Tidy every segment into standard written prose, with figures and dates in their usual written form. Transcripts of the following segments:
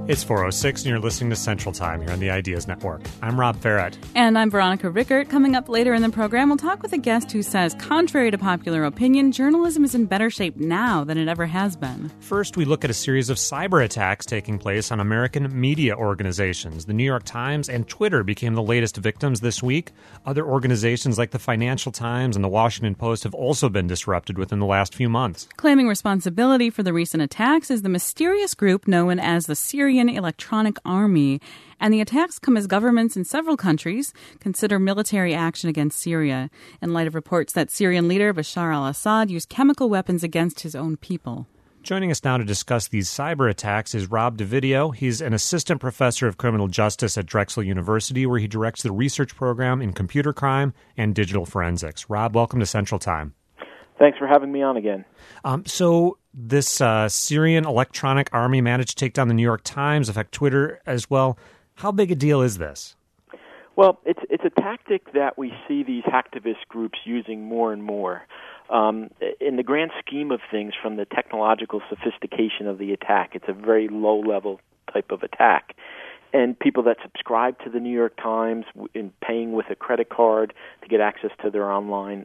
It's 4:06 and you're listening to Central Time here on the Ideas Network. I'm Rob Ferrett. And I'm Veronica Rickert. Coming up later in the program, we'll talk with a guest who says, contrary to popular opinion, journalism is in better shape now than it ever has been. First, we look at a series of cyber attacks taking place on American media organizations. The New York Times and Twitter became the latest victims this week. Other organizations like the Financial Times and the Washington Post have also been disrupted within the last few months. Claiming responsibility for the recent attacks is the mysterious group known as the Syrian Electronic Army, and the attacks come as governments in several countries consider military action against Syria, in light of reports that Syrian leader Bashar al-Assad used chemical weapons against his own people. Joining us now to discuss these cyber attacks is Rob Davidio. He's an assistant professor of criminal justice at Drexel University, where he directs the research program in computer crime and digital forensics. Rob, welcome to Central Time. Thanks for having me on again. So this Syrian Electronic Army managed to take down the New York Times, affect Twitter as well. How big a deal is this? Well, it's a tactic that we see these hacktivist groups using more and more. In the grand scheme of things, from the technological sophistication of the attack, it's a very low-level type of attack. And people that subscribe to the New York Times in paying with a credit card to get access to their online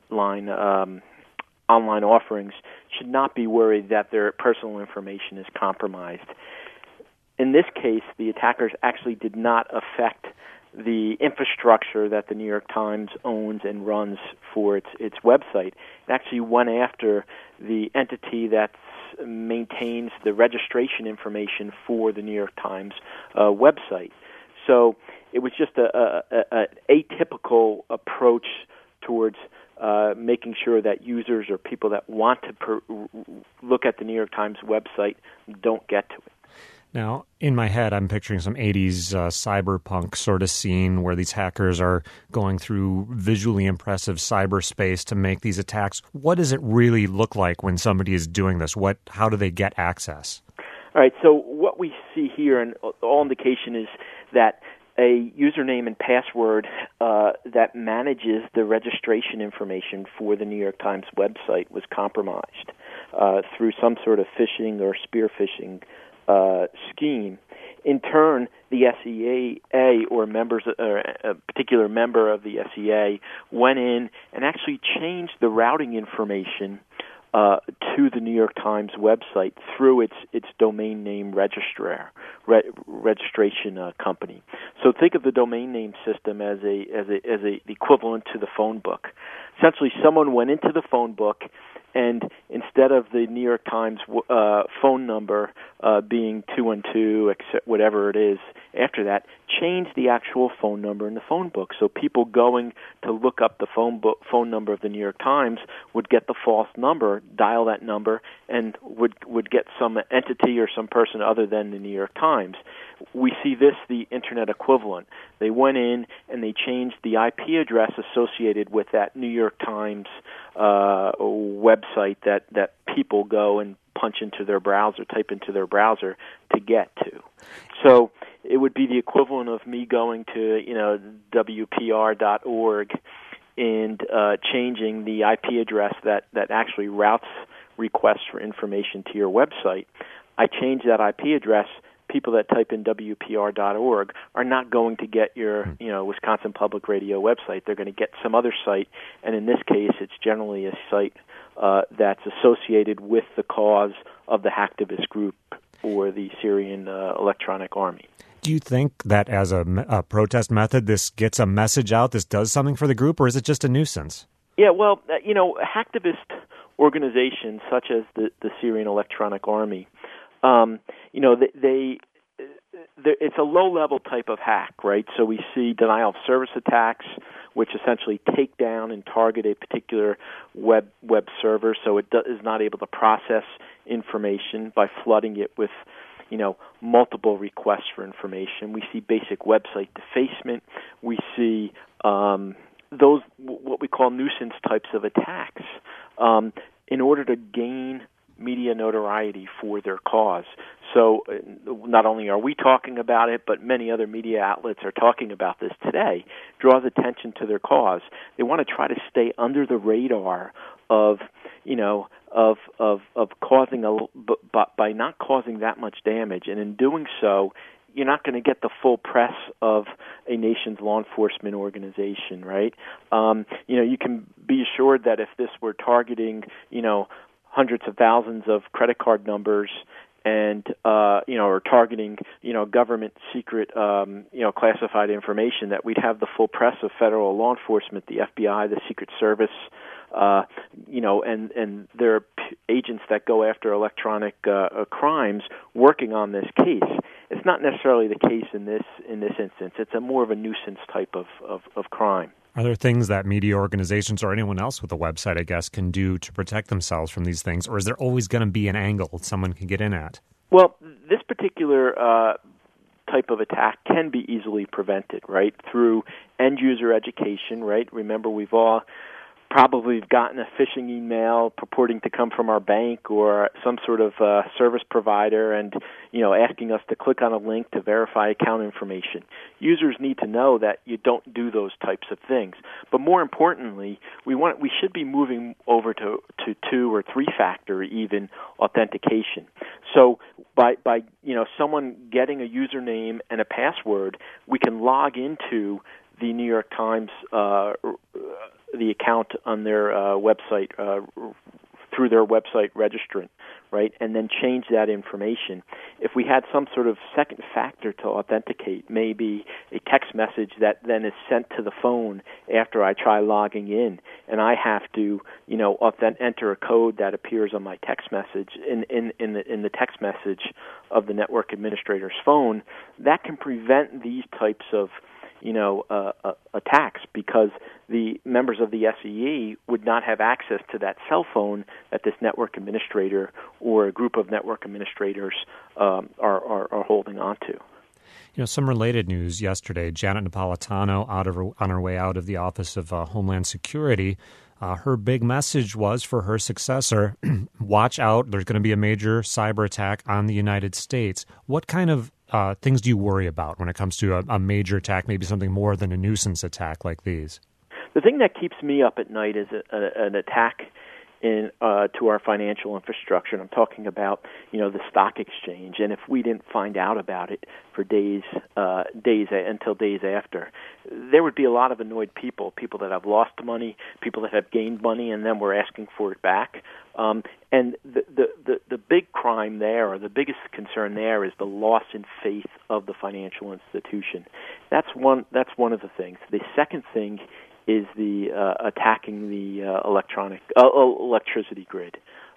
offerings should not be worried that their personal information is compromised. In this case, the attackers actually did not affect the infrastructure that the New York Times owns and runs for its website. It actually went after the entity that maintains the registration information for the New York Times website. So it was just an atypical approach towards making sure that users or people that want to look at the New York Times website don't get to it. Now, in my head, I'm picturing some 80s cyberpunk sort of scene where these hackers are going through visually impressive cyberspace to make these attacks. What does it really look like when somebody is doing this? How do they get access? All right, so what we see here, and all indication is that a username and password that manages the registration information for the New York Times website was compromised through some sort of phishing or spear phishing scheme. In turn, the SEA or a particular member of the SEA went in and actually changed the routing information to the New York Times website through its domain name registration company. So think of the domain name system as a equivalent to the phone book. Essentially, someone went into the phone book, and instead of the New York Times phone number being 212, whatever it is, after that, changed the actual phone number in the phone book. So people going to look up the phone number of the New York Times would get the false number, dial that number, and would get some entity or some person other than the New York Times. We see this, the Internet equivalent. They went in and they changed the IP address associated with that New York Times website that people go and punch into their browser, type into their browser to get to. So it would be the equivalent of me going to WPR.org and changing the IP address that actually routes requests for information to your website. I change that IP address. People that type in WPR.org are not going to get your Wisconsin Public Radio website. They're going to get some other site, and in this case, it's generally a site that's associated with the cause of the hacktivist group or the Syrian Electronic Army. Do you think that as a protest method, this gets a message out, this does something for the group, or is it just a nuisance? Yeah, well, hacktivist organizations such as the Syrian Electronic Army, it's a low-level type of hack, right? So we see denial of service attacks, which essentially take down and target a particular web server, so it is not able to process information by flooding it with, multiple requests for information. We see basic website defacement. We see those what we call nuisance types of attacks in order to gain media notoriety for their cause. So not only are we talking about it, but many other media outlets are talking about this today, draws attention to their cause. They want to try to stay under the radar of, of causing by not causing that much damage, and in doing so, you're not going to get the full press of a nation's law enforcement organization, right? You can be assured that if this were targeting, hundreds of thousands of credit card numbers and, or targeting, government secret, classified information, that we'd have the full press of federal law enforcement, the FBI, the Secret Service, and there are agents that go after electronic crimes working on this case. It's not necessarily the case in this instance. It's a more of a nuisance type of crime. Are there things that media organizations or anyone else with a website, I guess, can do to protect themselves from these things, or is there always going to be an angle someone can get in at? Well, this particular type of attack can be easily prevented, right, through end-user education, right? Remember, we've all probably gotten a phishing email purporting to come from our bank or some sort of service provider and, asking us to click on a link to verify account information. Users need to know that you don't do those types of things. But more importantly, we should be moving over to 2 or 3-factor even authentication. So by someone getting a username and a password, we can log into the New York Times the account on their website through their website registrant, right, and then change that information. If we had some sort of second factor to authenticate, maybe a text message that then is sent to the phone after I try logging in, and I have to, enter a code that appears on my text message in the text message of the network administrator's phone, that can prevent these types of attacks, because the members of the SEE would not have access to that cell phone that this network administrator or a group of network administrators are holding on to. Some related news yesterday. Janet Napolitano, on her way out of the Office of Homeland Security, her big message was for her successor, watch out, there's going to be a major cyber attack on the United States. What kind of things do you worry about when it comes to a major attack, maybe something more than a nuisance attack like these? The thing that keeps me up at night is an attack to our financial infrastructure, and I'm talking about the stock exchange. And if we didn't find out about it for days until days after, there would be a lot of annoyed people that have lost money, people that have gained money, and then we're asking for it back. And the big crime there, or the biggest concern there, is the loss in faith of the financial institution. That's one of the things. The second thing is the attacking the electricity grid.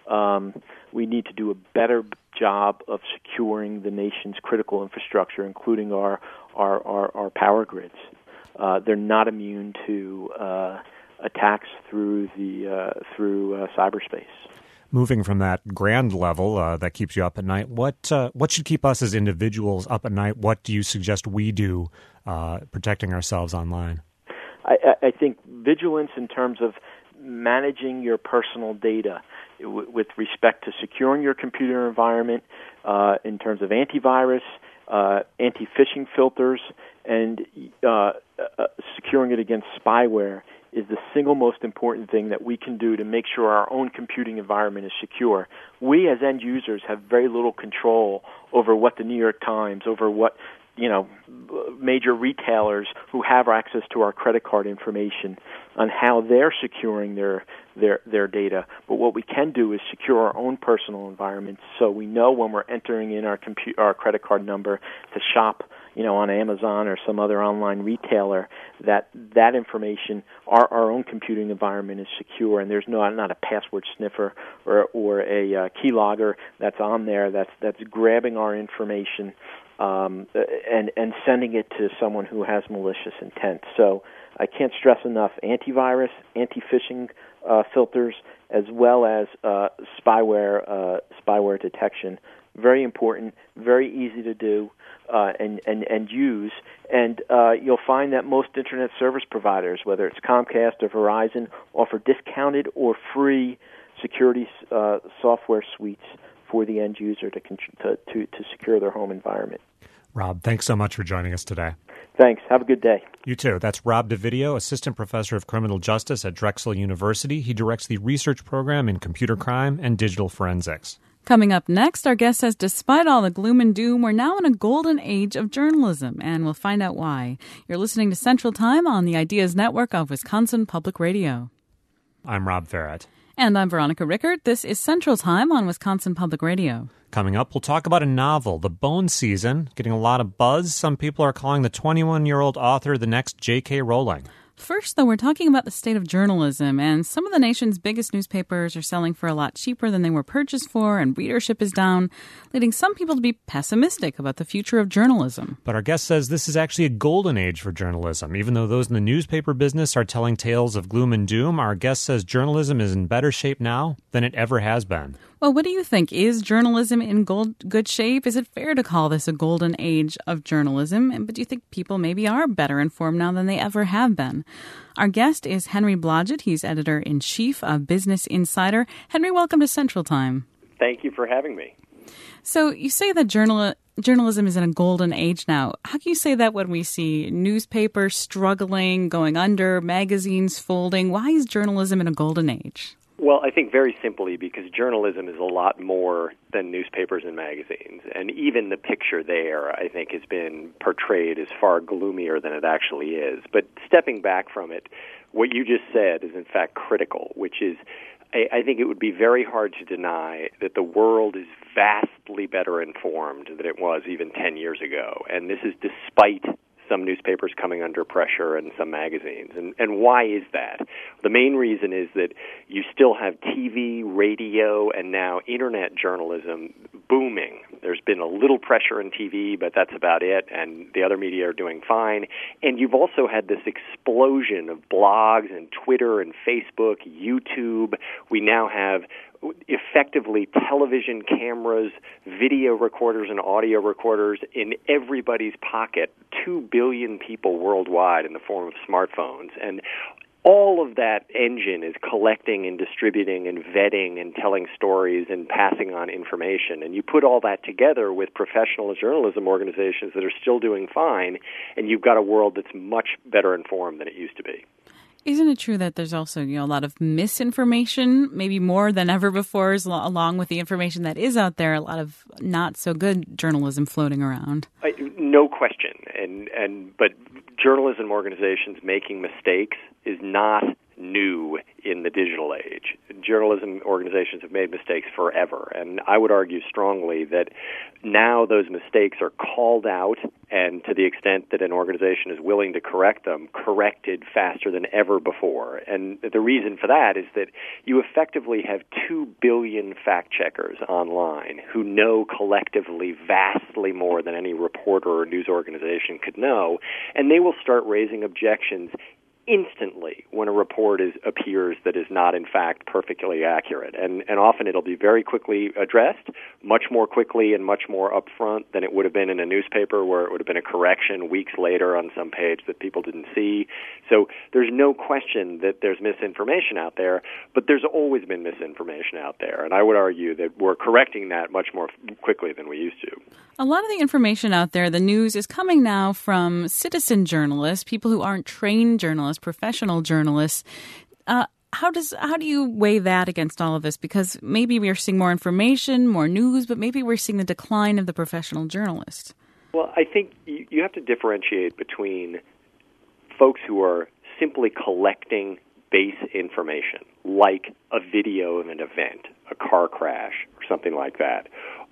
We need to do a better job of securing the nation's critical infrastructure, including our power grids. They're not immune to attacks through cyberspace. Moving from that grand level that keeps you up at night, what should keep us as individuals up at night? What do you suggest we do protecting ourselves online? I think vigilance in terms of managing your personal data with respect to securing your computer environment, in terms of antivirus, anti-phishing filters, and securing it against spyware is the single most important thing that we can do to make sure our own computing environment is secure. We as end users have very little control over what the New York Times, over what major retailers who have access to our credit card information on how they're securing their data. But what we can do is secure our own personal environments, so we know when we're entering in our credit card number to shop, on Amazon or some other online retailer, that information, our own computing environment is secure, and there's not a password sniffer or a keylogger that's on there that's grabbing our information and sending it to someone who has malicious intent. So I can't stress enough antivirus, anti-phishing filters, as well as spyware detection. Very important, very easy to do and use. And you'll find that most internet service providers, whether it's Comcast or Verizon, offer discounted or free security software suites for the end user to secure their home environment. Rob, thanks so much for joining us today. Thanks. Have a good day. You too. That's Rob DeVidio, Assistant Professor of Criminal Justice at Drexel University. He directs the research program in computer crime and digital forensics. Coming up next, our guest says despite all the gloom and doom, we're now in a golden age of journalism, and we'll find out why. You're listening to Central Time on the Ideas Network of Wisconsin Public Radio. I'm Rob Farrett. And I'm Veronica Rickert. This is Central Time on Wisconsin Public Radio. Coming up, we'll talk about a novel, The Bone Season, getting a lot of buzz. Some people are calling the 21-year-old author the next J.K. Rowling. First, though, we're talking about the state of journalism, and some of the nation's biggest newspapers are selling for a lot cheaper than they were purchased for, and readership is down, leading some people to be pessimistic about the future of journalism. But our guest says this is actually a golden age for journalism. Even though those in the newspaper business are telling tales of gloom and doom, our guest says journalism is in better shape now than it ever has been. Well, what do you think? Is journalism in good shape? Is it fair to call this a golden age of journalism? But do you think people maybe are better informed now than they ever have been? Our guest is Henry Blodgett. He's editor-in-chief of Business Insider. Henry, welcome to Central Time. Thank you for having me. So you say that journalism is in a golden age now. How can you say that when we see newspapers struggling, going under, magazines folding? Why is journalism in a golden age? Well, I think very simply because journalism is a lot more than newspapers and magazines. And even the picture there, I think, has been portrayed as far gloomier than it actually is. But stepping back from it, what you just said is in fact critical, which is I think it would be very hard to deny that the world is vastly better informed than it was even 10 years ago. And this is despite some newspapers coming under pressure and some magazines. And why is that? The main reason is that you still have TV, radio, and now internet journalism booming. There's been a little pressure in TV, but that's about it, and the other media are doing fine. And you've also had this explosion of blogs and Twitter and Facebook, YouTube. We now have effectively television cameras, video recorders, and audio recorders in everybody's pocket, 2 billion people worldwide in the form of smartphones. And all of that engine is collecting and distributing and vetting and telling stories and passing on information. And you put all that together with professional journalism organizations that are still doing fine, and you've got a world that's much better informed than it used to be. Isn't it true that there's also, a lot of misinformation, maybe more than ever before, along with the information that is out there, a lot of not so good journalism floating around? No question. But journalism organizations making mistakes is not new in the digital age. Journalism organizations have made mistakes forever, and I would argue strongly that now those mistakes are called out, and to the extent that an organization is willing to correct them, corrected faster than ever before. And the reason for that is that you effectively have 2 billion fact-checkers online who know collectively vastly more than any reporter or news organization could know, and they will start raising objections instantly when a report appears that is not, in fact, perfectly accurate. And often it'll be very quickly addressed, much more quickly and much more upfront than it would have been in a newspaper where it would have been a correction weeks later on some page that people didn't see. So there's no question that there's misinformation out there, but there's always been misinformation out there. And I would argue that we're correcting that much more quickly than we used to. A lot of the information out there, the news, is coming now from citizen journalists, people who aren't trained journalists, professional journalists. How do you weigh that against all of this? Because maybe we're seeing more information, more news, but maybe we're seeing the decline of the professional journalist. Well, I think you have to differentiate between folks who are simply collecting base information, like a video of an event, a car crash, or something like that,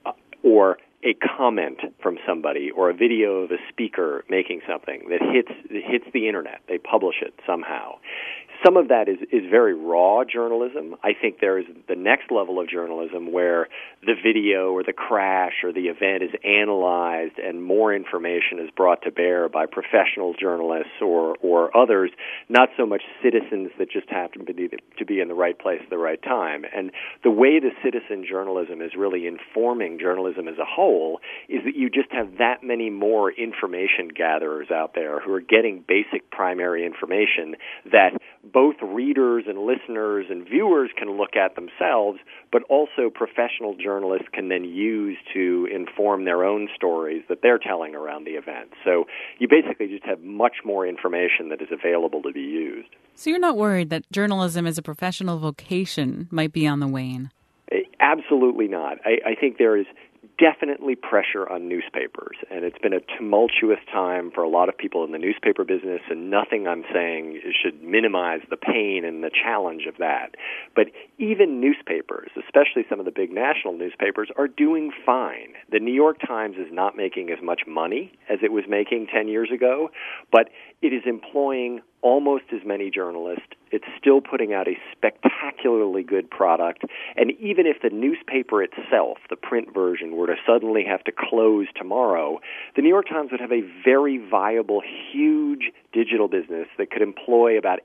or a comment from somebody or a video of a speaker making something that hits the internet. They publish it somehow. Some of that is very raw journalism. I think there is the next level of journalism where the video or the crash or the event is analyzed and more information is brought to bear by professional journalists or others, not so much citizens that just happen to be in the right place at the right time. And the way the citizen journalism is really informing journalism as a whole is that you just have that many more information gatherers out there who are getting basic primary information that both readers and listeners and viewers can look at themselves, but also professional journalists can then use to inform their own stories that they're telling around the event. So you basically just have much more information that is available to be used. So you're not worried that journalism as a professional vocation might be on the wane? Absolutely not. I think there is definitely pressure on newspapers, and it's been a tumultuous time for a lot of people in the newspaper business, and nothing I'm saying should minimize the pain and the challenge of that. But even newspapers, especially some of the big national newspapers, are doing fine. The New York Times is not making as much money as it was making 10 years ago, but it is employing almost as many journalists. It's still putting out a spectacularly good product. And even if the newspaper itself, the print version, were to suddenly have to close tomorrow, the New York Times would have a very viable, huge digital business that could employ about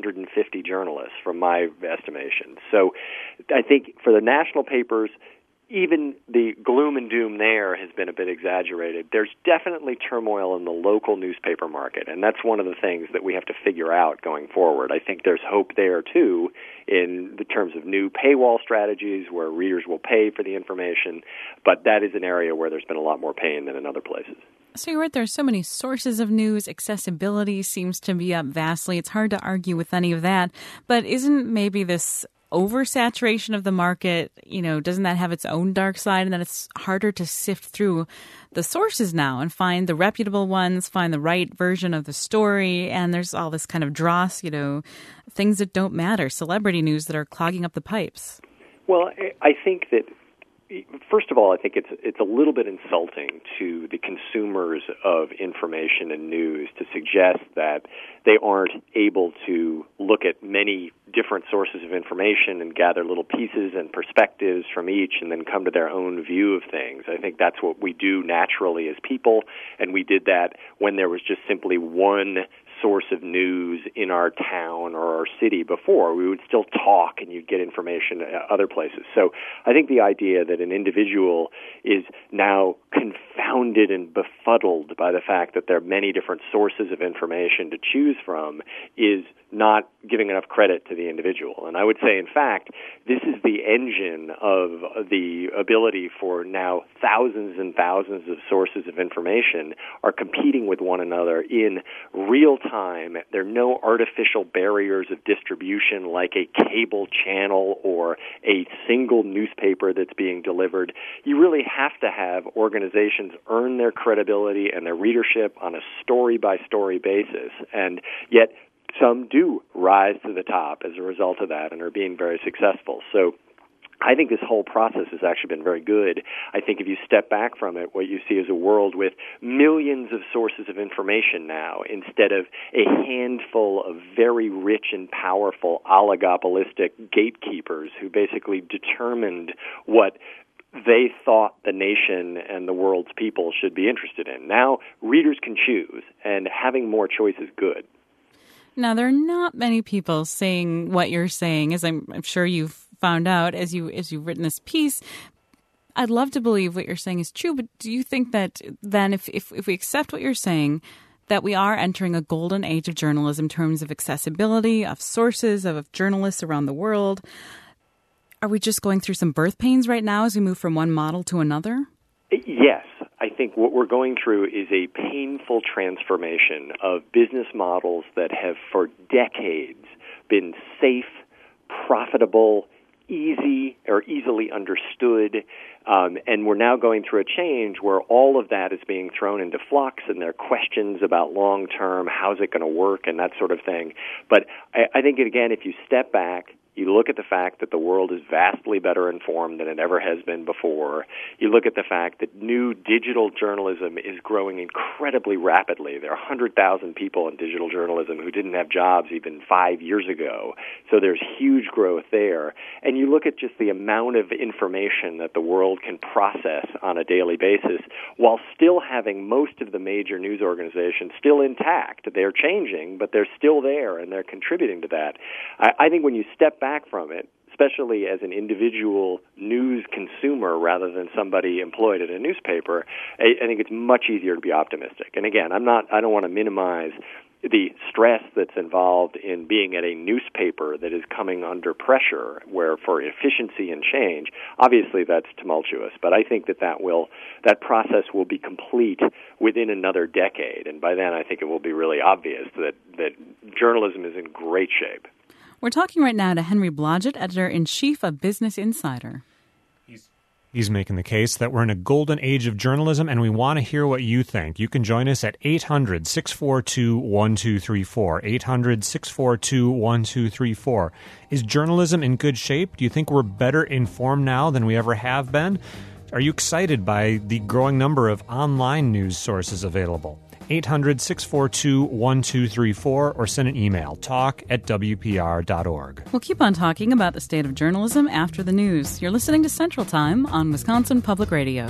850 journalists, from my estimation. So I think for the national papers, even the gloom and doom there has been a bit exaggerated. There's definitely turmoil in the local newspaper market, and that's one of the things that we have to figure out going forward. I think there's hope there, too, in the terms of new paywall strategies where readers will pay for the information, but that is an area where there's been a lot more pain than in other places. So you're right, there are so many sources of news. Accessibility seems to be up vastly. It's hard to argue with any of that. But isn't maybe this oversaturation of the market, doesn't that have its own dark side, and that it's harder to sift through the sources now and find the reputable ones, find the right version of the story, and there's all this kind of dross, things that don't matter, celebrity news that are clogging up the pipes? Well, I think that, first of all, I think it's a little bit insulting to the consumers of information and news to suggest that they aren't able to look at many different sources of information and gather little pieces and perspectives from each and then come to their own view of things. I think that's what we do naturally as people, and we did that when there was just simply one source of news in our town or our city before. We would still talk and you'd get information at other places. So I think the idea that an individual is now confounded and befuddled by the fact that there are many different sources of information to choose from is not giving enough credit to the individual. And I would say, in fact, this is the engine of the ability for now thousands and thousands of sources of information are competing with one another in real time. There are no artificial barriers of distribution like a cable channel or a single newspaper that's being delivered. You really have to have organizations earn their credibility and their readership on a story-by-story basis. And yet some do rise to the top as a result of that and are being very successful. So I think this whole process has actually been very good. I think if you step back from it, what you see is a world with millions of sources of information now instead of a handful of very rich and powerful oligopolistic gatekeepers who basically determined what they thought the nation and the world's people should be interested in. Now readers can choose, and having more choice is good. Now, there are not many people saying what you're saying, as I'm sure you've found out as you've written this piece. I'd love to believe what you're saying is true, but do you think that then if we accept what you're saying, that we are entering a golden age of journalism in terms of accessibility, of sources, of journalists around the world? Are we just going through some birth pains right now as we move from one model to another? Yes. I think what we're going through is a painful transformation of business models that have for decades been safe, profitable, easily understood, and we're now going through a change where all of that is being thrown into flux, and there are questions about long-term, how's it going to work, and that sort of thing. But I think, again, if you step back, you look at the fact that the world is vastly better informed than it ever has been before. You look at the fact that new digital journalism is growing incredibly rapidly. There are 100,000 people in digital journalism who didn't have jobs even 5 years ago. So there's huge growth there. And you look at just the amount of information that the world can process on a daily basis while still having most of the major news organizations still intact. They're changing, but they're still there, and they're contributing to that. I think when you step back from it, especially as an individual news consumer rather than somebody employed at a newspaper, I think it's much easier to be optimistic. And again, I don't want to minimize the stress that's involved in being at a newspaper that is coming under pressure, where for efficiency and change, obviously that's tumultuous. But I think that process will be complete within another decade, and by then I think it will be really obvious that journalism is in great shape. We're talking right now to Henry Blodgett, editor-in-chief of Business Insider. He's making the case that we're in a golden age of journalism, and we want to hear what you think. You can join us at 800-642-1234, 800-642-1234. Is journalism in good shape? Do you think we're better informed now than we ever have been? Are you excited by the growing number of online news sources available? 800-642-1234 or send an email, talk@wpr.org. We'll keep on talking about the state of journalism after the news. You're listening to Central Time on Wisconsin Public Radio.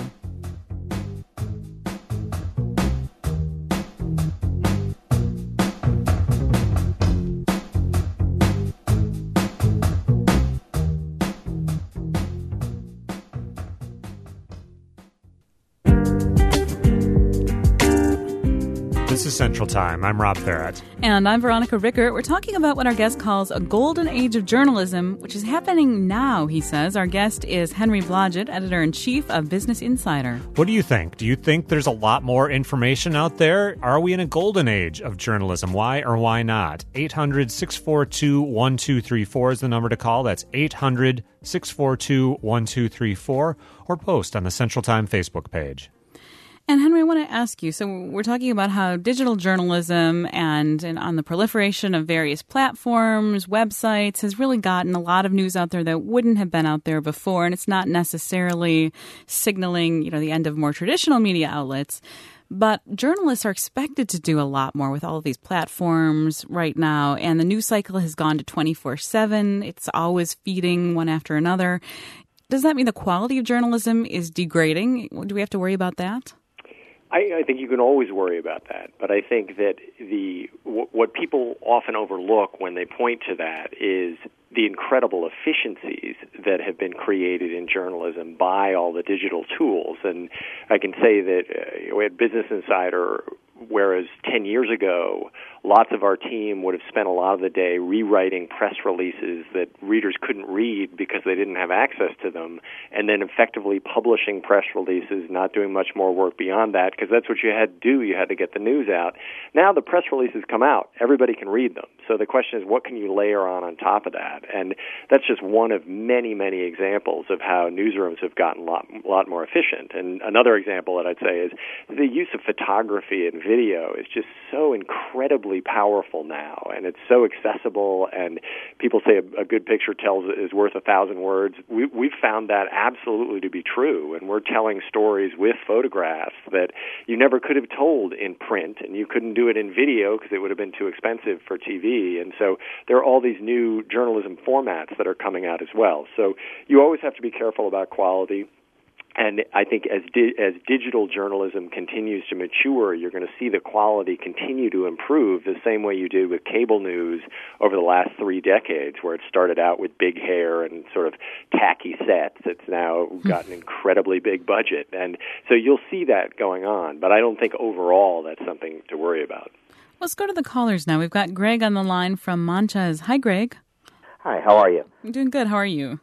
This is Central Time. I'm Rob Barrett. And I'm Veronica Rickert. We're talking about what our guest calls a golden age of journalism, which is happening now, he says. Our guest is Henry Blodgett, editor-in-chief of Business Insider. What do you think? Do you think there's a lot more information out there? Are we in a golden age of journalism? Why or why not? 800-642-1234 is the number to call. That's 800-642-1234, or post on the Central Time Facebook page. And Henry, I want to ask you, so we're talking about how digital journalism and on the proliferation of various platforms, websites, has really gotten a lot of news out there that wouldn't have been out there before. And it's not necessarily signaling, the end of more traditional media outlets. But journalists are expected to do a lot more with all of these platforms right now. And the news cycle has gone to 24/7. It's always feeding one after another. Does that mean the quality of journalism is degrading? Do we have to worry about that? I think you can always worry about that, but I think that what people often overlook when they point to that is the incredible efficiencies that have been created in journalism by all the digital tools. And I can say that we had Business Insider, whereas 10 years ago, lots of our team would have spent a lot of the day rewriting press releases that readers couldn't read because they didn't have access to them, and then effectively publishing press releases, not doing much more work beyond that, because that's what you had to do. You had to get the news out. Now the press releases come out. Everybody can read them. So the question is, what can you layer on top of that? And that's just one of many, many examples of how newsrooms have gotten a lot more efficient. And another example that I'd say is the use of photography and video is just so incredibly powerful now, and it's so accessible, and people say a good picture is worth 1,000 words. We've found that absolutely to be true, and we're telling stories with photographs that you never could have told in print, and you couldn't do it in video because it would have been too expensive for TV. And so there are all these new journalism formats that are coming out as well. So you always have to be careful about quality. And I think as digital journalism continues to mature, you're going to see the quality continue to improve the same way you did with cable news over the last 3 decades, where it started out with big hair and sort of tacky sets. It's now got an incredibly big budget. And so you'll see that going on. But I don't think overall that's something to worry about. Let's go to the callers now. We've got Greg on the line from Montrez. Hi, Greg. Hi, how are you? I'm doing good. How are you?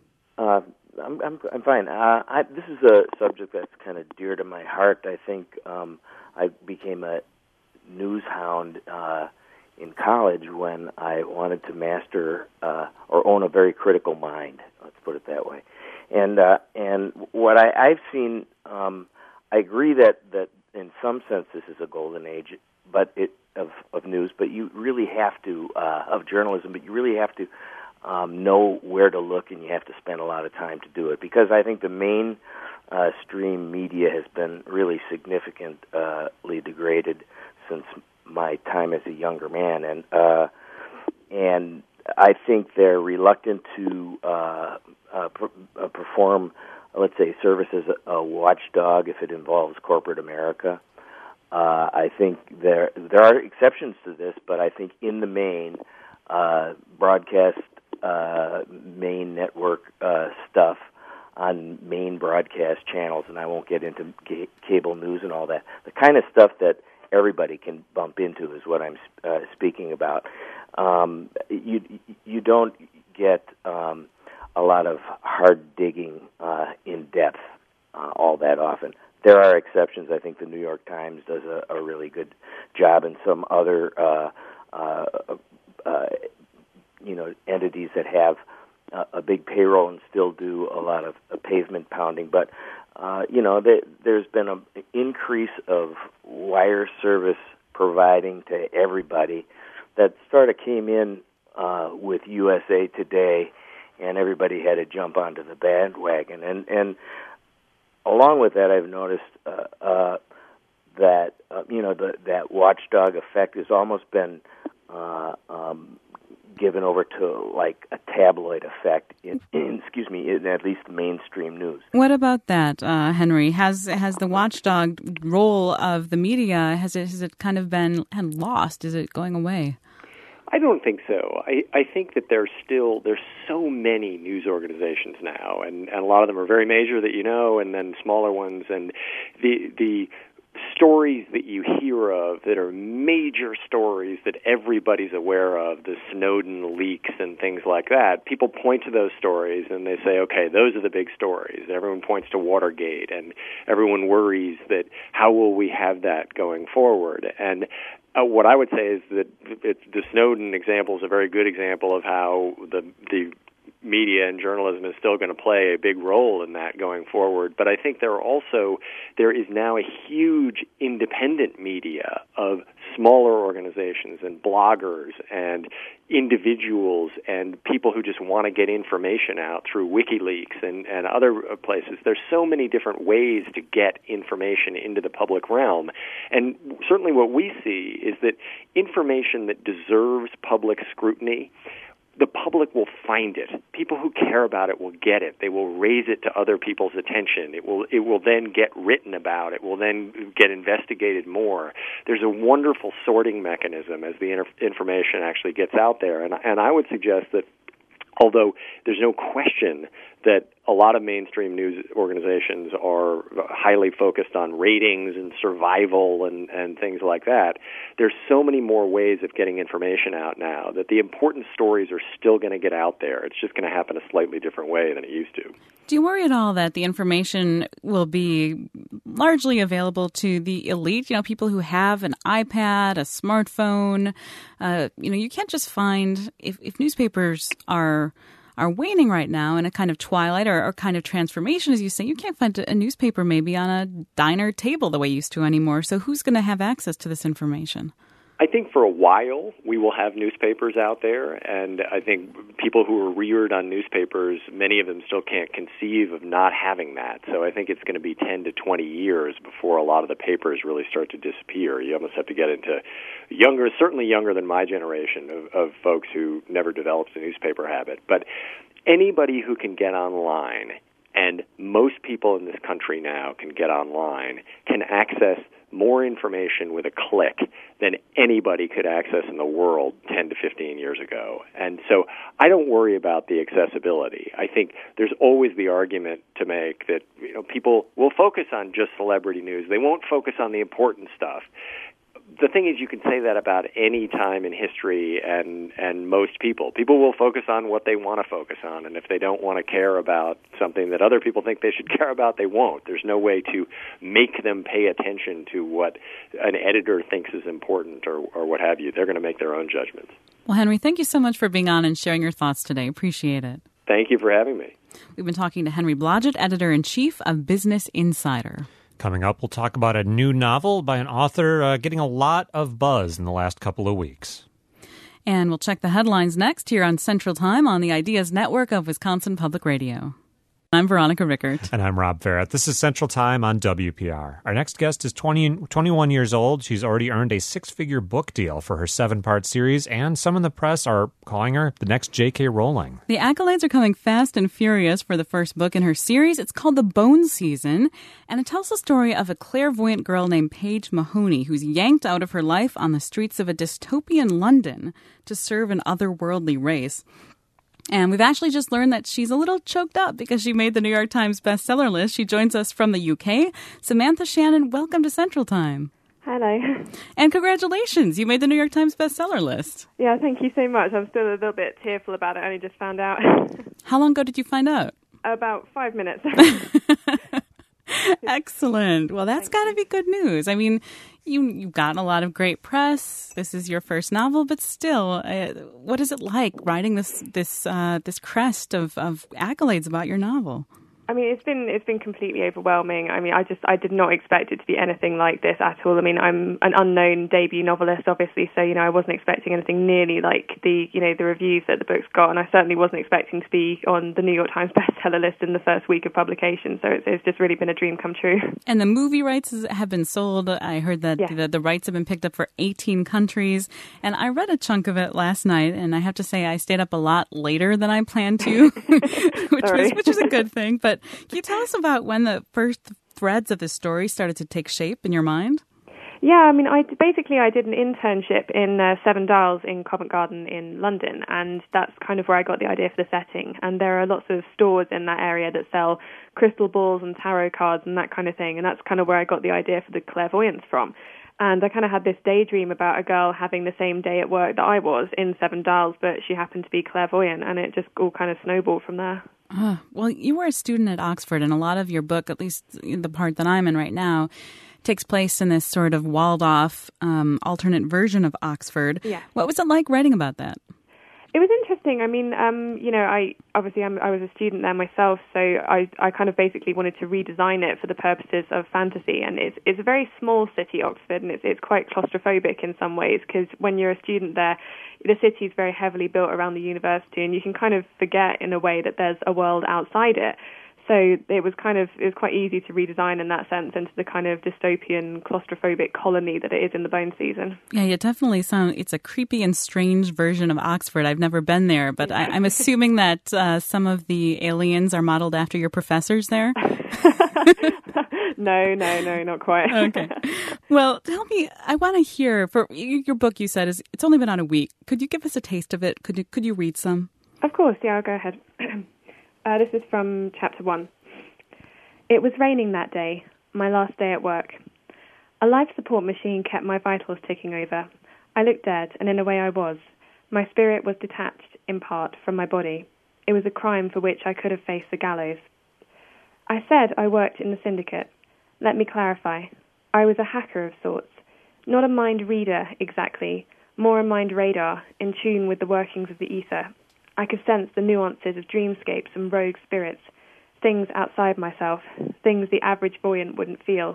I'm fine. This is a subject that's kind of dear to my heart. I think I became a news hound in college when I wanted to master or own a very critical mind. Let's put it that way. And what I've seen, I agree that in some sense this is a golden age, but of news. But you really have to of journalism. But you really have to know where to look, and you have to spend a lot of time to do it, because I think the main stream media has been really significantly degraded since my time as a younger man, and I think they're reluctant to perform, let's say, service as a watchdog if it involves corporate America. I think there are exceptions to this, but I think in the main, broadcast main network stuff on main broadcast channels, and I won't get into cable news and all that. The kind of stuff that everybody can bump into is what I'm speaking about. You don't get a lot of hard digging in depth all that often. There are exceptions. I think the New York Times does a really good job, and some other entities that have a big payroll and still do a lot of pavement pounding. But there's been an increase of wire service providing to everybody that sort of came in with USA Today, and everybody had to jump onto the bandwagon. And along with that, I've noticed that that watchdog effect has almost been given over to like a tabloid effect in at least mainstream news. What about that, Henry? Has the watchdog role of the media has it kind of been lost? Is it going away? I don't think so. I think that there's so many news organizations now, and a lot of them are very major that you know, and then smaller ones, and the stories that you hear of that are major stories that everybody's aware of, the Snowden leaks and things like that, people point to those stories and they say, okay, those are the big stories. Everyone points to Watergate, and everyone worries that how will we have that going forward? And what I would say is that the Snowden example is a very good example of how the media and journalism is still going to play a big role in that going forward. But I think there is now a huge independent media of smaller organizations and bloggers and individuals and people who just want to get information out through WikiLeaks and other places. There's so many different ways to get information into the public realm. And certainly what we see is that information that deserves public scrutiny, the public will find it. People who care about it will get it. They will raise it to other people's attention. It will then get written about. It will then get investigated more. There's a wonderful sorting mechanism as the information actually gets out there. And I would suggest that although there's no question that a lot of mainstream news organizations are highly focused on ratings and survival and things like that, there's so many more ways of getting information out now that the important stories are still going to get out there. It's just going to happen a slightly different way than it used to. Do you worry at all that the information will be largely available to the elite? People who have an iPad, a smartphone. You can't just find if newspapers are waning right now in a kind of twilight or kind of transformation, as you say. You can't find a newspaper maybe on a diner table the way you used to anymore. So who's going to have access to this information? I think for a while we will have newspapers out there, and I think people who are reared on newspapers, many of them still can't conceive of not having that. So I think it's going to be 10 to 20 years before a lot of the papers really start to disappear. You almost have to get into certainly younger than my generation of folks who never developed a newspaper habit. But anybody who can get online, and most people in this country now can get online, can access more information with a click than anybody could access in the world 10 to 15 years ago. And so I don't worry about the accessibility. I think there's always the argument to make that people will focus on just celebrity news. They won't focus on the important stuff. The thing is, you can say that about any time in history and most people. People will focus on what they want to focus on, and if they don't want to care about something that other people think they should care about, they won't. There's no way to make them pay attention to what an editor thinks is important or what have you. They're going to make their own judgments. Well, Henry, thank you so much for being on and sharing your thoughts today. Appreciate it. Thank you for having me. We've been talking to Henry Blodgett, editor-in-chief of Business Insider. Coming up, we'll talk about a new novel by an author getting a lot of buzz in the last couple of weeks. And we'll check the headlines next here on Central Time on the Ideas Network of Wisconsin Public Radio. I'm Veronica Rickert. And I'm Rob Farrett. This is Central Time on WPR. Our next guest is 21 years old. She's already earned a 6-figure book deal for her 7-part series, and some in the press are calling her the next J.K. Rowling. The accolades are coming fast and furious for the first book in her series. It's called The Bone Season, and it tells the story of a clairvoyant girl named Paige Mahoney who's yanked out of her life on the streets of a dystopian London to serve an otherworldly race. And we've actually just learned that she's a little choked up because she made the New York Times bestseller list. She joins us from the UK. Samantha Shannon, welcome to Central Time. Hello. And congratulations, you made the New York Times bestseller list. Yeah, thank you so much. I'm still a little bit tearful about it. I only just found out. How long ago did you find out? About 5 minutes. Excellent. Well, that's got to be good news. I mean, you've gotten a lot of great press. This is your first novel, but still, what is it like writing this crest of accolades about your novel? I mean, it's been completely overwhelming. I mean, I did not expect it to be anything like this at all. I mean, I'm an unknown debut novelist, obviously, so I wasn't expecting anything nearly like the reviews that the book's got, and I certainly wasn't expecting to be on the New York Times bestseller list in the first week of publication. So it's just really been a dream come true. And the movie rights have been sold. I heard that the rights have been picked up for 18 countries, and I read a chunk of it last night, and I have to say I stayed up a lot later than I planned to, which is a good thing. But can you tell us about when the first threads of this story started to take shape in your mind? Yeah, I mean, I did an internship in Seven Dials in Covent Garden in London, and that's kind of where I got the idea for the setting. And there are lots of stores in that area that sell crystal balls and tarot cards and that kind of thing, and that's kind of where I got the idea for the clairvoyance from. And I kind of had this daydream about a girl having the same day at work that I was in Seven Dials, but she happened to be clairvoyant, and it just all kind of snowballed from there. Well, you were a student at Oxford, and a lot of your book, at least the part that I'm in right now, takes place in this sort of walled-off alternate version of Oxford. Yeah. What was it like writing about that? It was interesting. I mean, I was a student there myself, so I kind of basically wanted to redesign it for the purposes of fantasy. And it's a very small city, Oxford, and it's quite claustrophobic in some ways, because when you're a student there, the city is very heavily built around the university, and you can kind of forget in a way that there's a world outside it. So it was quite easy to redesign in that sense into the kind of dystopian, claustrophobic colony that it is in the Bone Season. Yeah, you definitely it's a creepy and strange version of Oxford. I've never been there, but I'm assuming that some of the aliens are modeled after your professors there? No, not quite. Okay. Well, tell me, I want to hear, for your book you said it's only been out a week. Could you give us a taste of it? Could you read some? Of course, yeah, I'll go ahead. This is from Chapter 1. It was raining that day, my last day at work. A life support machine kept my vitals ticking over. I looked dead, and in a way I was. My spirit was detached, in part, from my body. It was a crime for which I could have faced the gallows. I said I worked in the syndicate. Let me clarify. I was a hacker of sorts. Not a mind reader, exactly, more a mind radar, in tune with the workings of the ether. I could sense the nuances of dreamscapes and rogue spirits, things outside myself, things the average voyant wouldn't feel.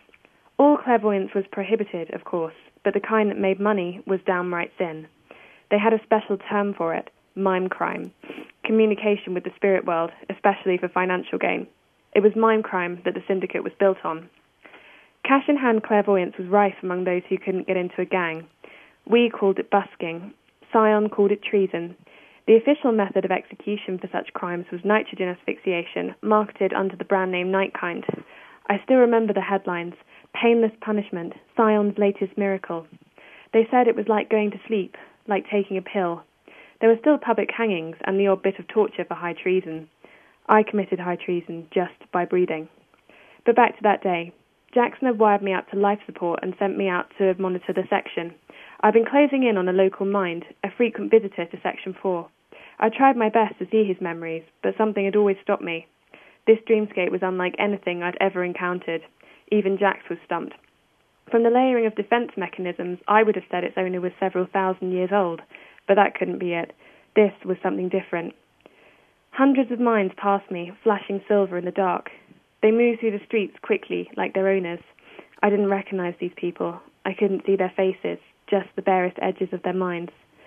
All clairvoyance was prohibited, of course, but the kind that made money was downright sin. They had a special term for it, mime crime, communication with the spirit world, especially for financial gain. It was mime crime that the syndicate was built on. Cash-in-hand clairvoyance was rife among those who couldn't get into a gang. We called it busking. Scion called it treason. The official method of execution for such crimes was nitrogen asphyxiation, marketed under the brand name Nightkind. I still remember the headlines, Painless Punishment, Scion's Latest Miracle. They said it was like going to sleep, like taking a pill. There were still public hangings and the odd bit of torture for high treason. I committed high treason just by breathing. But back to that day. Jackson had wired me out to life support and sent me out to monitor the section. I've been closing in on a local mind, a frequent visitor to Section 4. I tried my best to see his memories, but something had always stopped me. This dreamscape was unlike anything I'd ever encountered. Even Jax was stumped. From the layering of defense mechanisms, I would have said its owner was several thousand years old, but that couldn't be it. This was something different. Hundreds of minds passed me, flashing silver in the dark. They moved through the streets quickly, like their owners. I didn't recognize these people. I couldn't see their faces, just the barest edges of their minds.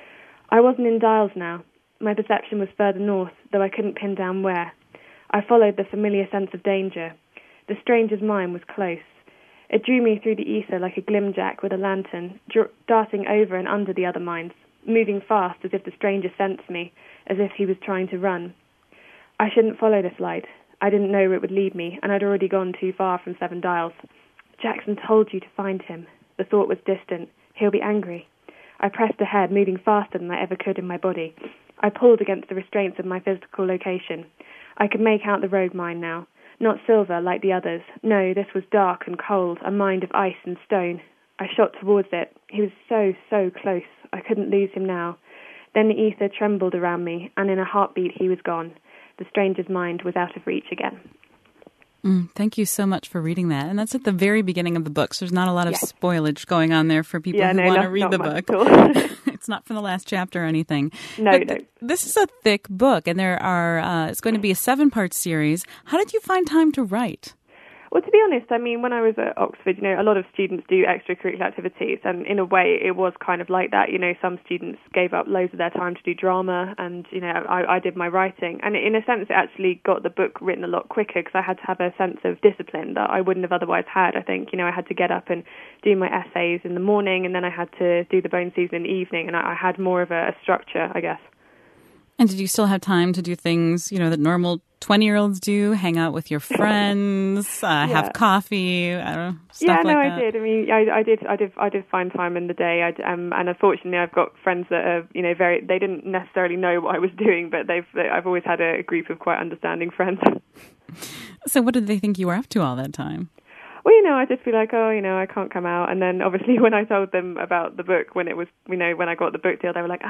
I wasn't in Dials now. My perception was further north, though I couldn't pin down where. I followed the familiar sense of danger. The stranger's mind was close. It drew me through the ether like a glimjack with a lantern, darting over and under the other minds, moving fast as if the stranger sensed me, as if he was trying to run. I shouldn't follow this light. I didn't know where it would lead me, and I'd already gone too far from Seven Dials. Jackson told you to find him. The thought was distant. He'll be angry. I pressed ahead, moving faster than I ever could in my body. I pulled against the restraints of my physical location. I could make out the rogue mind now. Not silver like the others. No, this was dark and cold, a mind of ice and stone. I shot towards it. He was so, so close. I couldn't lose him now. Then the ether trembled around me, and in a heartbeat he was gone. The stranger's mind was out of reach again. Thank you so much for reading that. And that's at the very beginning of the book, so there's not a lot of spoilage going on there for people who want to read the book. It's not from the last chapter or anything. No. This is a thick book, and there are it's going to be a 7-part series. How did you find time to write? Well, to be honest, I mean, when I was at Oxford, a lot of students do extracurricular activities, and in a way it was kind of like that. Some students gave up loads of their time to do drama, and, I did my writing. And in a sense, it actually got the book written a lot quicker because I had to have a sense of discipline that I wouldn't have otherwise had. I think, I had to get up and do my essays in the morning, and then I had to do the bone season in the evening, and I had more of a structure, I guess. And did you still have time to do things, that normal 20-year-olds do? Hang out with your friends, have coffee, I don't know, stuff like that? I did. I mean, I did find time in the day. And unfortunately, I've got friends that are, they didn't necessarily know what I was doing, but I've always had a group of quite understanding friends. So what did they think you were up to all that time? Well, I'd just be like, I can't come out. And then obviously when I told them about the book, when it was, when I got the book deal, they were like,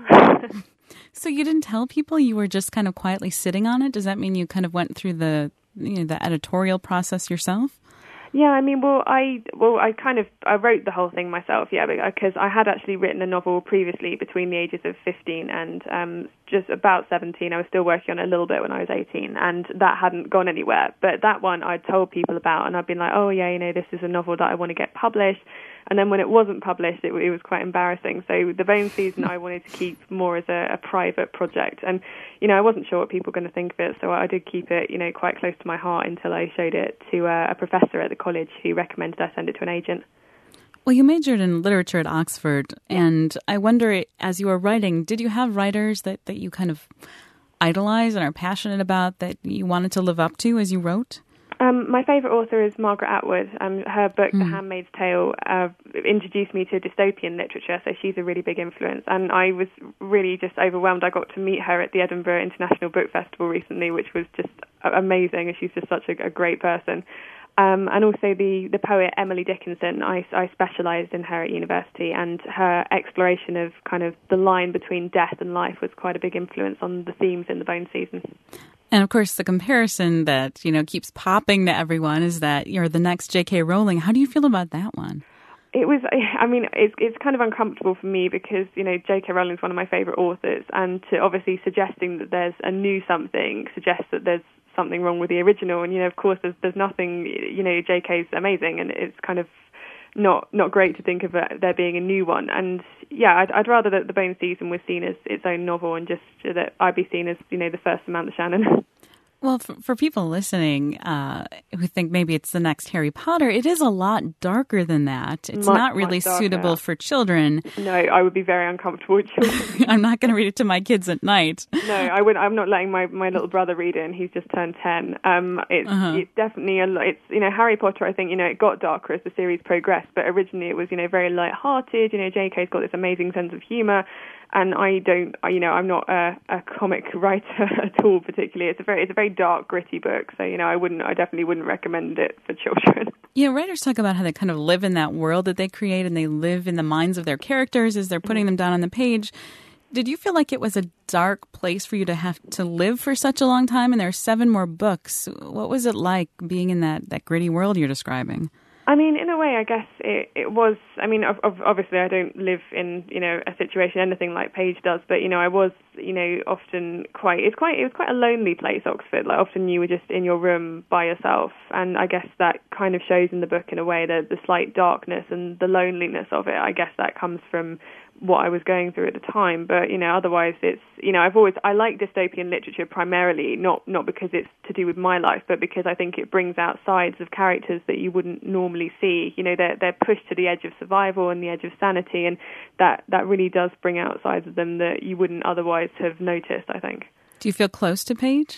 So you didn't tell people? You were just kind of quietly sitting on it? Does that mean you kind of went through the editorial process yourself? Yeah, I mean, I wrote the whole thing myself, because I had actually written a novel previously between the ages of 15 and just about 17. I was still working on it a little bit when I was 18, and that hadn't gone anywhere. But that one I'd told people about, and I'd been like, this is a novel that I want to get published. And then when it wasn't published, it was quite embarrassing. So the Bone Season I wanted to keep more as a private project. And, I wasn't sure what people were going to think of it, so I did keep it, quite close to my heart until I showed it to a professor at the college who recommended I send it to an agent. Well, you majored in literature at Oxford, and I wonder, as you were writing, did you have writers that you kind of idolize and are passionate about that you wanted to live up to as you wrote? My favourite author is Margaret Atwood. Her book, The Handmaid's Tale, introduced me to dystopian literature, so she's a really big influence. And I was really just overwhelmed. I got to meet her at the Edinburgh International Book Festival recently, which was just amazing, and she's just such a great person. And also the poet Emily Dickinson, I specialised in her at university, and her exploration of kind of the line between death and life was quite a big influence on the themes in the Bone Season. And of course, the comparison that, keeps popping to everyone is that you're the next J.K. Rowling. How do you feel about that one? It's kind of uncomfortable for me because, J.K. Rowling is one of my favourite authors, and to obviously suggesting that there's a new something suggests that there's something wrong with the original. And, of course, there's nothing, J.K.'s amazing, and it's kind of not great to think of there being a new one. And I'd rather that the Bone Season was seen as its own novel, and just that I be seen as the first Samantha Shannon. Well, for people listening who think maybe it's the next Harry Potter, it is a lot darker than that. It's not really suitable for children. No, I would be very uncomfortable with children. I'm not going to read it to my kids at night. No, I wouldn't. I'm not letting my little brother read it, and he's just turned 10. It's definitely it's Harry Potter. I think it got darker as the series progressed, but originally it was very light-hearted. J.K.'s got this amazing sense of humour. And I'm not a comic writer at all particularly. It's a very dark, gritty book. So, I definitely wouldn't recommend it for children. Yeah, writers talk about how they kind of live in that world that they create, and they live in the minds of their characters as they're putting them down on the page. Did you feel like it was a dark place for you to have to live for such a long time? And there are 7 more books. What was it like being in that gritty world you're describing? I mean, in a way, I guess it was. I mean, obviously, I don't live in a situation anything like Paige does, but I was often it was quite a lonely place, Oxford. Like often you were just in your room by yourself, and I guess that kind of shows in the book in a way the slight darkness and the loneliness of it. I guess that comes from what I was going through at the time, but otherwise it's I like dystopian literature primarily not because it's to do with my life, but because I think it brings out sides of characters that you wouldn't normally see. They're pushed to the edge of survival and the edge of sanity, and that really does bring out sides of them that you wouldn't otherwise have noticed, I think. Do you feel close to Paige?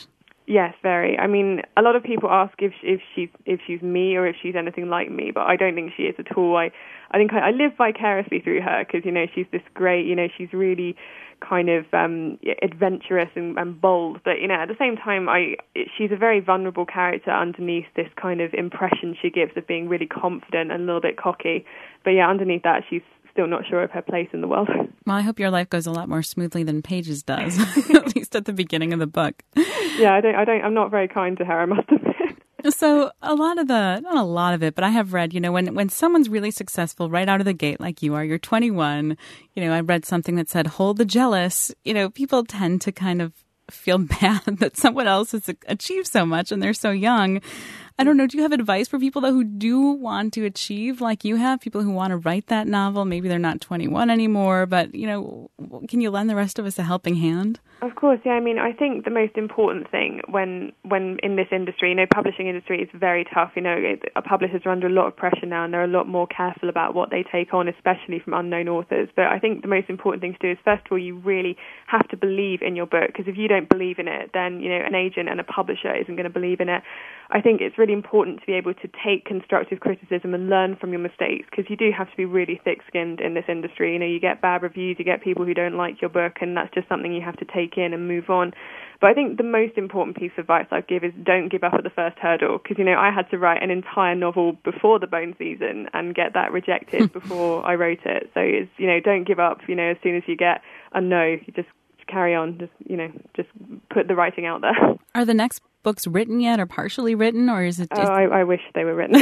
Yes, very. I mean, a lot of people ask if she's me or if she's anything like me, but I don't think she is at all. I think I live vicariously through her because, you know, she's this great, you know, she's really kind of adventurous and bold, but, you know, at the same time, she's a very vulnerable character underneath this kind of impression she gives of being really confident and a little bit cocky. But yeah, underneath that, she's still not sure of her place in the world. Well, I hope your life goes a lot more smoothly than Paige's does, at least at the beginning of the book. Yeah, I'm not very kind to her, I must admit. So not a lot of it, but I have read, you know, when someone's really successful right out of the gate, like you are, you're 21, you know, I read something that said, hold the jealous, you know, people tend to kind of feel bad that someone else has achieved so much and they're so young. I don't know. Do you have advice for people, though, who do want to achieve like you have? People who want to write that novel? Maybe they're not 21 anymore, but, you know, can you lend the rest of us a helping hand? Of course, yeah. I mean, I think the most important thing when in this industry, you know, publishing industry is very tough. You know, publishers are under a lot of pressure now, and they're a lot more careful about what they take on, especially from unknown authors. But I think the most important thing to do is, first of all, you really have to believe in your book, because if you don't believe in it, then, you know, an agent and a publisher isn't going to believe in it. I think it's really important to be able to take constructive criticism and learn from your mistakes, because you do have to be really thick-skinned in this industry. You know, you get bad reviews, you get people who don't like your book, and that's just something you have to take in and move on. But I think the most important piece of advice I'd give is don't give up at the first hurdle, because, you know, I had to write an entire novel before the Bone season and get that rejected before I wrote it. So, it's, you know, don't give up, you know, as soon as you get a no, you just carry on, just put the writing out there. Are the next books written yet, or partially written, or is it just... I wish they were written.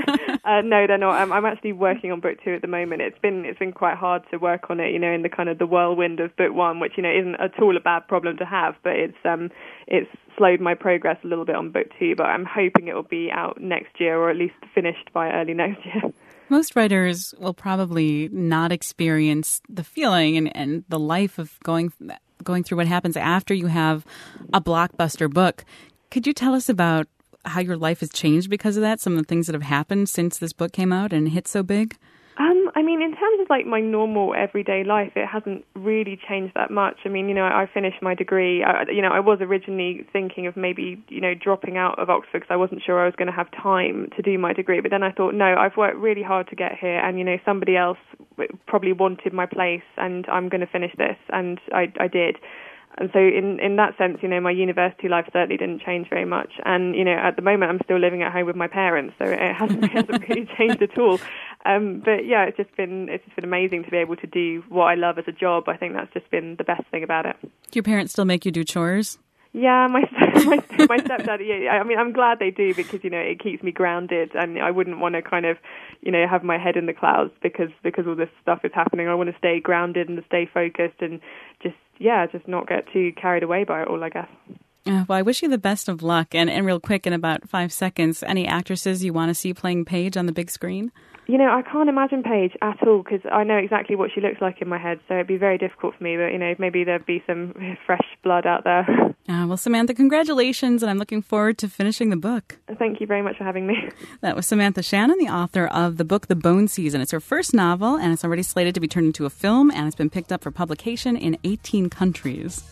No, they're not. I'm actually working on book 2 at the moment. It's been quite hard to work on it, you know, in the kind of the whirlwind of book 1, which, you know, isn't at all a bad problem to have, but it's slowed my progress a little bit on book 2, but I'm hoping it will be out next year, or at least finished by early next year. Most writers will probably not experience the feeling and the life of going through what happens after you have a blockbuster book. Could you tell us about how your life has changed because of that? Some of the things that have happened since this book came out and hit so big? I mean, in terms of like my normal everyday life, it hasn't really changed that much. I mean, you know, I finished my degree. I was originally thinking of maybe, you know, dropping out of Oxford because I wasn't sure I was going to have time to do my degree. But then I thought, no, I've worked really hard to get here, and, you know, somebody else probably wanted my place, and I'm going to finish this, and I did. And so in that sense, you know, my university life certainly didn't change very much. And, you know, at the moment I'm still living at home with my parents, so it hasn't really changed at all. But yeah, it's just been amazing to be able to do what I love as a job. I think that's just been the best thing about it. Do your parents still make you do chores? Yeah, my stepdad. Yeah, I mean, I'm glad they do, because, you know, it keeps me grounded, and I wouldn't want to kind of, you know, have my head in the clouds because all this stuff is happening. I want to stay grounded and to stay focused and just not get too carried away by it all, I guess. Well, I wish you the best of luck. And real quick, in about 5 seconds, any actresses you want to see playing Paige on the big screen? You know, I can't imagine Paige at all, because I know exactly what she looks like in my head, so it'd be very difficult for me. But, you know, maybe there'd be some fresh blood out there. Well, Samantha, congratulations, and I'm looking forward to finishing the book. Thank you very much for having me. That was Samantha Shannon, the author of the book The Bone Season. It's her first novel, and it's already slated to be turned into a film, and it's been picked up for publication in 18 countries.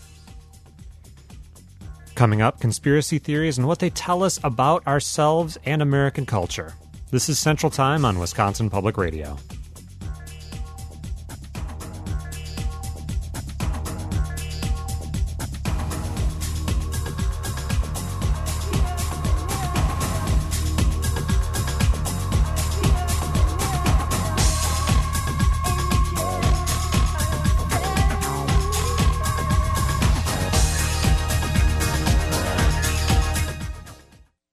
Coming up, conspiracy theories and what they tell us about ourselves and American culture. This is Central Time on Wisconsin Public Radio.